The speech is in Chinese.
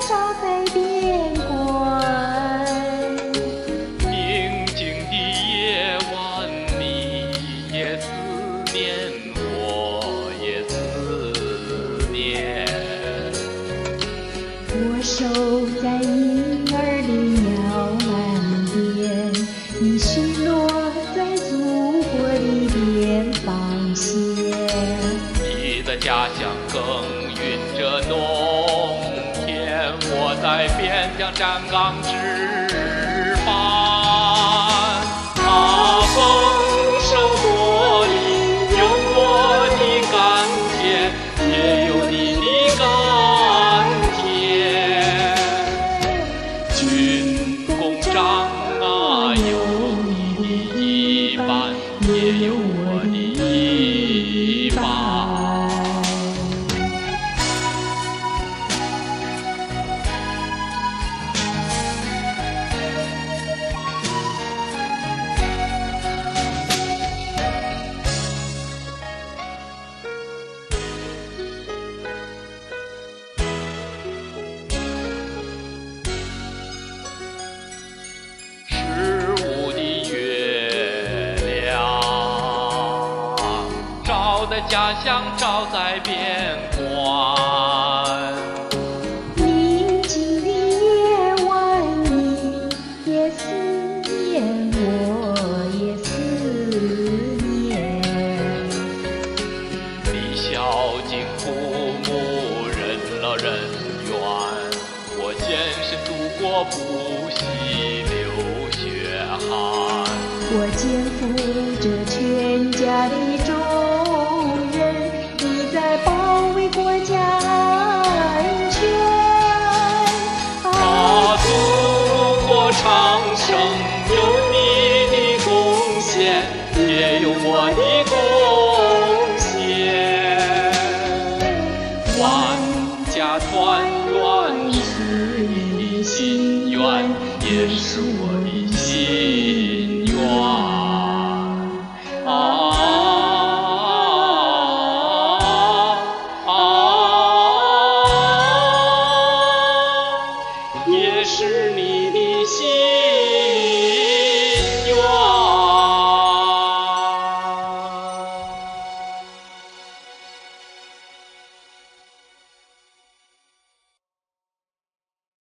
照在边关。 宁静的夜晚，你也思念，我也思念。 我守在婴儿的摇篮边，你巡逻在祖国的边防线。 你的家乡耕耘着农田，我在边疆站岗值班。丰收国里有我的甘甜，也有你的甘甜。军功章啊，有你的一半，也有我的一半。15的月亮，照在家乡，照在边关。 宁静的夜晚，你也思念，我也思念。 你孝敬父母，任劳任怨，我坚身度过不息流血汗。 我肩负着全家的重任，你在保卫国家安全。 祖国昌盛，有你的贡献，也有我的贡献。万家团圆是你的心愿，也是我的心愿。也是你的心